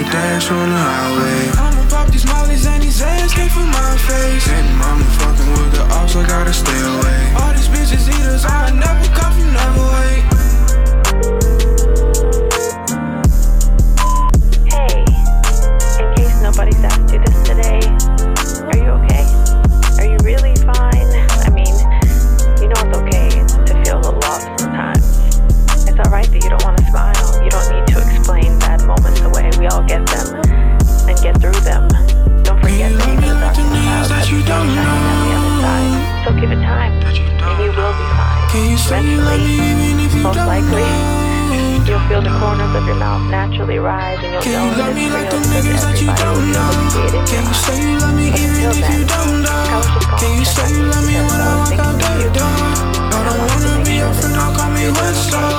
dash on the highway. I'ma pop these mollies and these Zans came from my face. And mama fucking with the ops, I gotta stay away. All these bitches eaters, I never come from never wait. Hey, in case nobody's asked you this today, are you okay? Are you really fine? I mean, you know it's okay to feel the loss sometimes. It's alright that you don't want to smile. You don't need to explain bad moments away. We all get them and get through them. Don't forget that even the darkest clouds have the sun shining on the other side. So give it time, and you will be fine. Eventually, most likely, you'll feel the corners of your mouth naturally rise, and you'll know that it's real because everybody will be able to see it in your eyes. But until then, I was just calling to check on you because I was thinking of you. I don't want you to make sure that